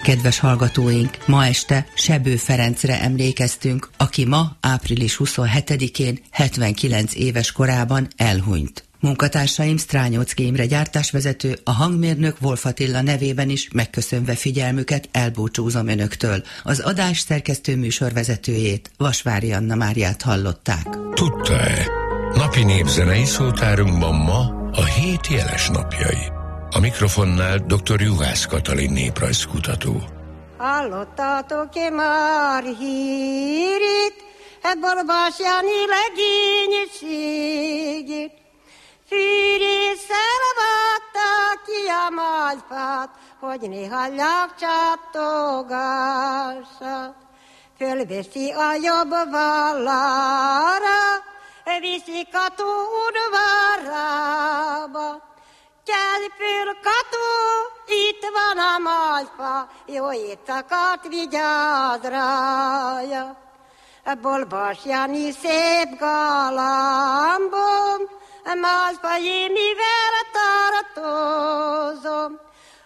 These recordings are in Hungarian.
Kedves hallgatóink, ma este Sebő Ferencre emlékeztünk, aki ma, április 27-én 79 éves korában elhunyt. Munkatársaim Strányóczky Imre gyártásvezető, a hangmérnök Wolf Attila nevében is megköszönve figyelmüket elbúcsúzom önöktől. Az adás szerkesztő műsorvezetőjét, Vasvári Anna Máriát hallották. Tudta-e? Napi népzenei szótárunkban ma a 7 jeles napjai. A mikrofonnál dr. Juhász Katalin néprajzkutató. Hallottatok-e már hírét, Borbás Jani legénységét? Fűrésszel vágta ki a mágyfát, hogy ne hallják csattogását. Fölveszi a jobb vállára, viszi Kató udvarába. Kelj föl, Kató, itt van a mágyfa, jó éjszakát vigyázz rája. Borbás Jani szép galambom, mágyfai mivel tartozom.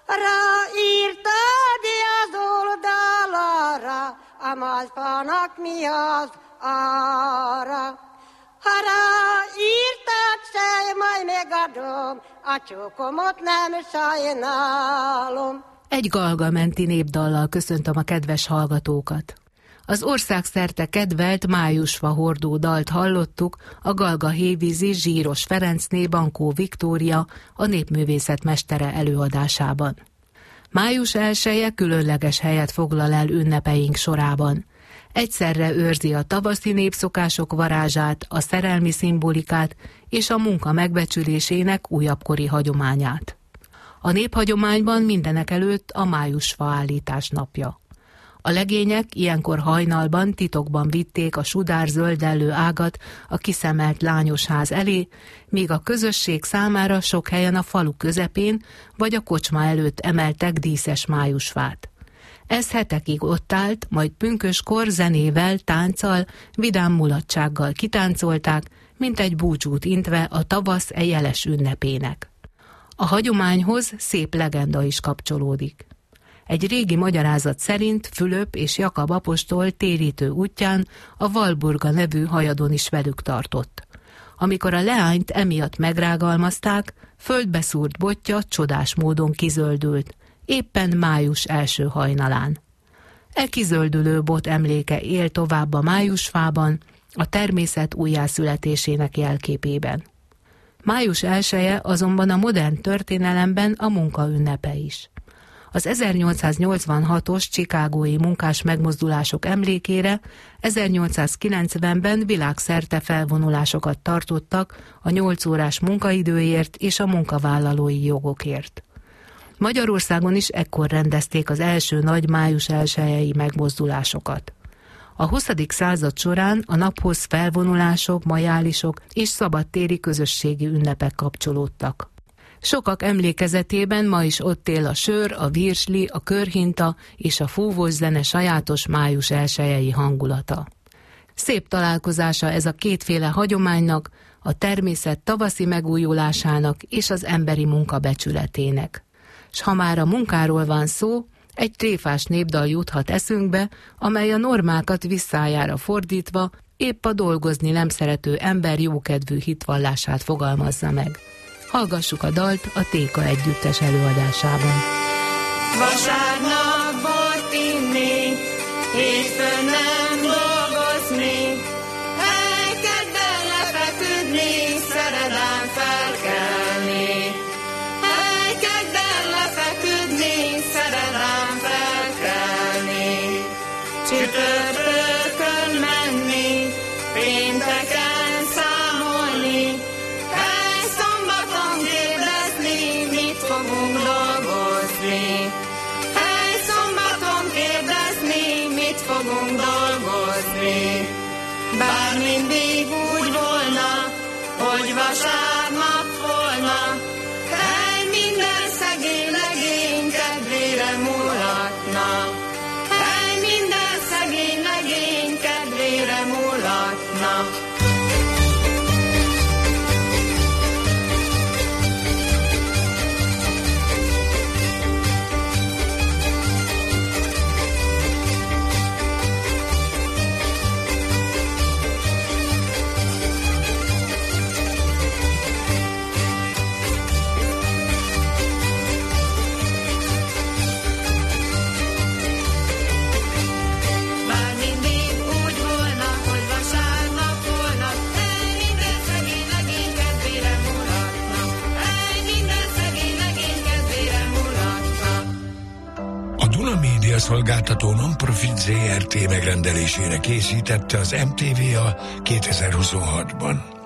Ráírtad az oldalára, a mágyfának mi az ára. Ha ráírtad, sej, majd megadom, a csókomot nem sajnálom. Egy galgamenti népdallal köszöntöm a kedves hallgatókat. Az országszerte kedvelt májusfa hordó dalt hallottuk a Galga Hévízi Zsíros Ferencné Bankó Viktória, a népművészet mestere előadásában. Május 1-e különleges helyet foglal el ünnepeink sorában. Egyszerre őrzi a tavaszi népszokások varázsát, a szerelmi szimbolikát és a munka megbecsülésének újabbkori hagyományát. A néphagyományban mindenekelőtt a májusfa állítás napja. A legények ilyenkor hajnalban titokban vitték a sudár zöldellő ágat a kiszemelt lányosház elé, míg a közösség számára sok helyen a falu közepén vagy a kocsma előtt emeltek díszes májusfát. Ez hetekig ott állt, majd pünköskor zenével, tánccal, vidám mulatsággal kitáncolták, mint egy búcsút intve a tavasz jeles ünnepének. A hagyományhoz szép legenda is kapcsolódik. Egy régi magyarázat szerint Fülöp és Jakab apostol térítő útján a Walburga nevű hajadon is velük tartott. Amikor a leányt emiatt megrágalmazták, földbe szúrt botja csodás módon kizöldült, éppen május első hajnalán. Kizöldülő bot emléke él tovább a májusfában, a természet újjászületésének jelképében. Május 1-e azonban a modern történelemben a munka ünnepe is. Az 1886-os chicagói munkás megmozdulások emlékére 1890-ben világszerte felvonulásokat tartottak a 8 órás munkaidőért és a munkavállalói jogokért. Magyarországon is ekkor rendezték az első nagy május 1-i megmozdulásokat. A 20. század során a naphoz felvonulások, majálisok és szabadtéri közösségi ünnepek kapcsolódtak. Sokak emlékezetében ma is ott él a sör, a virsli, a körhinta és a fúvós zene sajátos május 1-i hangulata. Szép találkozása ez a kétféle hagyománynak, a természet tavaszi megújulásának és az emberi munka becsületének. S ha már a munkáról van szó, egy tréfás népdal juthat eszünkbe, amely a normákat visszájára fordítva épp a dolgozni nem szerető ember jókedvű hitvallását fogalmazza meg. Hallgassuk a dalt a Téka együttes előadásában. Vasárnap bort inni, hétfőn nem dolgozni, helykedben lefeküdni, szerelem felkelni. Helykedben lefeküdni, szerelem felkelni. Csütörtökön menni, pénteken számolni, szombaton kérdezni, mit fogunk dolgozni. Szombaton kérdezni, mit fogunk dolgozni. Bár mindig úgy volna, hogy vasárnap volna, minden szegény legény kedvére mulatna. Minden szegény legény kedvére mulatna. médiaszolgáltató non-profit ZRT megrendelésére készítette az MTVA 2026-ban.